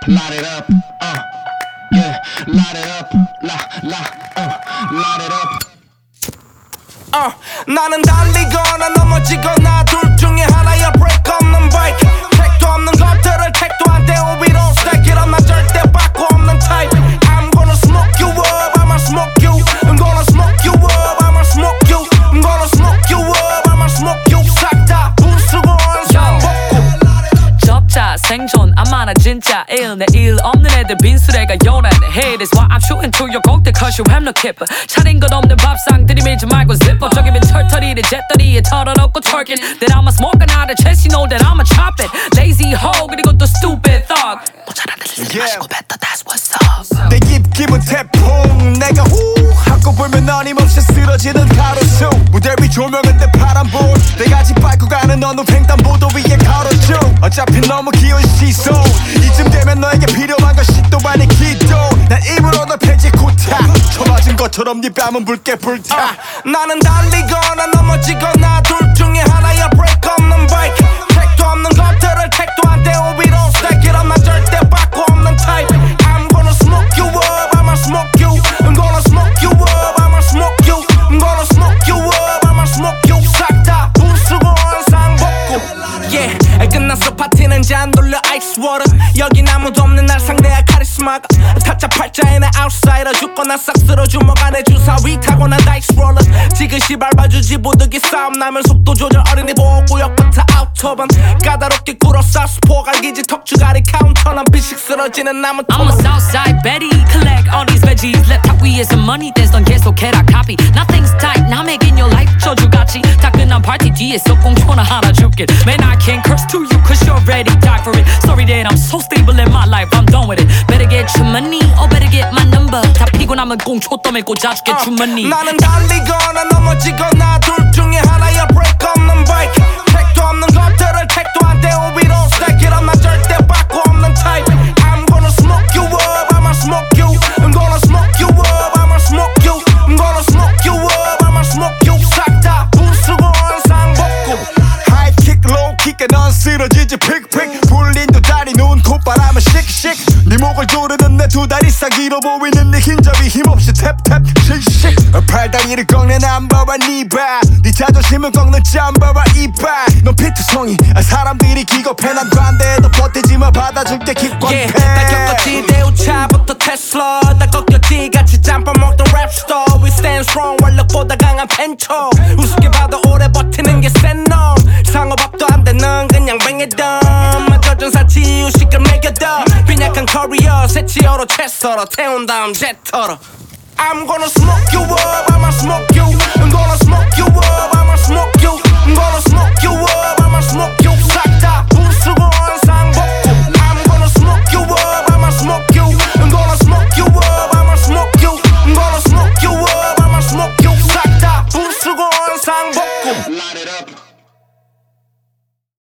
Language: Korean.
light it up, yeah, light it up, light it up. 나는 달리거나 넘어지거나 둘 중에 하나야. break 없는 bike, 택도 없는 것들을 택도 안 돼. We don't stack it up. 나 절대 바꾸 없는 type. I'm gonna smoke you up, I'ma smoke you. I'm gonna smoke you up, I'ma smoke you. I'm gonna smoke you up, I'ma smoke you. 싹 다 부수고 원상 복구. 접자 생존 아마나 진짜 일 내일 없는 애들 빈수레가 요란해. Hey, that's why I'm shooting to your 곡들 cause you have no keeper. 차린 것 없는 밥상 들이밀지 말고 zipper. 저기면 털털이를 잿더리에 털어놓고 twerking. That I'ma smoke another chest, you know that I'ma chop it. Lazy hoe 그리고 또 stupid thug. 모자란 애들 마시고 뱉어, that's what's up. 내 입김은 태풍. 내가 후 하고 불면 어림없이 쓰러지는 가로수. 무대 위 조명은 내 파란불. 내가 집 밟고 가는 어느 횡단보도 위에 걸어줘. 어차피 너무 귀여운 시선. 이쯤 되면 너에게 필요한 것이 또 아니 기도. 난 입으로 너 패지코타. 쳐맞은 것처럼 네 뺨은 붉게 불타. 나는 달리거나 넘어지거나 둘 중에 하나야. break 없는 bike, 택도 없는 것들을 택도 안 돼. We don't stack it up. 나 절대 바꾸 없는 type. I'm gonna smoke you up, I'ma smoke you. I'm gonna smoke you up, I'ma smoke you. I'm gonna smoke you up, I'ma smoke you. 싹 다 부수고 원상 복구. Yeah, 끝났어 파티는 잔 돌려 ice water. 여긴 아무도 없는 날 상대할 카리스마가 타짜 팔자에 나 outsider. 죽거나 싹 쓸어 주먹 안에 주사위 타고 나 dice roller. 지그시 밟아주지 부득이 싸움 나면 속도 조절 어린이 보호구역부터 아우터반. 까다롭게 굴어 사우스포 갈기지 턱주가리 카운터. 난 비식 쓰러지는 나무 I'm a Southside Betty, collect all these veggies. 랩탑 위에서 money 댄스 넌 계속해라 copy. Nothing's tight, 나 making your life 저주같이. 따끈한 파티 뒤에서 꽁초나 하나 줄게. Man, I can't curse to you cause you already died for it. Sorry that I'm so stable in my life, I'm done with it. Better get your money or better get my number. 다 피고 나면 꽁초 떠밀 꽂아줄게 주머니. 나는 달리거나 넘어지거나 둘 중에 하나야. break 없는 bike, 택도 없는 것들을 택도 안 돼. We don't stack it up. 나 절대 바꾸 없는 type. I'm gonna smoke you up, I'ma smoke you. I'm gonna smoke you up, I'ma smoke you. I'm gonna smoke you up, I'ma smoke you. 싹 다 부수고 원상 복구. High kick, low kick에 넌 쓰러지지 픽픽. 불린 두 다리 누운 콧바람은 씩씩. 네 목을 조르는 내 두 다리 사기로 보이는 내 흰접이 힘없이 탭탭 씩씩. 팔다리를 꺾는 남바와 니바. 네 자존심을 꺾는 짬바와 이빨. 넌 피투성이 사람들이 기겁해. 난 반대해도 버티지마 받아줄게 기권패. 다 겪었지 대우차부터 테슬라. 다 꺾였지 같이 짬밥 먹던 랩스터. We stand strong 완력보다 강한 펜초. 우습게 봐도 오래 버티는 게 센 놈. 상호밥도 안 되는 그냥 뱅에덤. 맞춰준 사치 이유식을 매겨둬. 빈약한 커리어 새치어로 채 썰어 태운 다음 제터로. I'm gonna smoke you up, I'ma smoke you. I'm gonna smoke you up, I'ma smoke you. I'm gonna smoke you up,